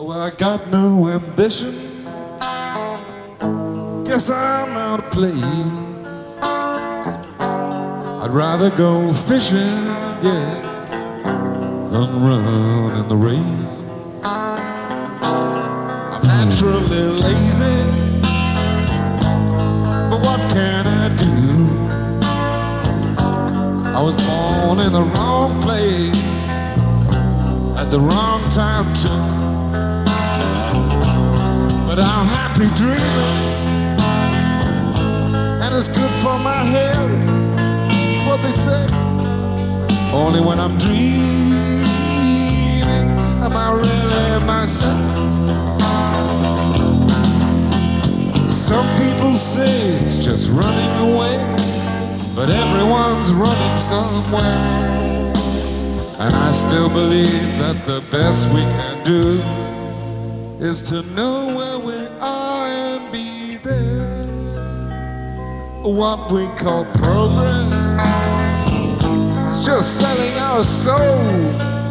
Well, I got no ambition. Guess I'm out of place. I'd rather go fishing, yeah, than run in the rain. I'm naturally lazy, but what can I do? I was born in the wrong place at the wrong time too. But I'm happy dreaming, and it's good for my head. It's what they say. Only when I'm dreaming am I really myself. Some people say it's just running away, but everyone's running somewhere. And I still believe that the best we can do is to know where we are and be there. What we call progress is just selling our soul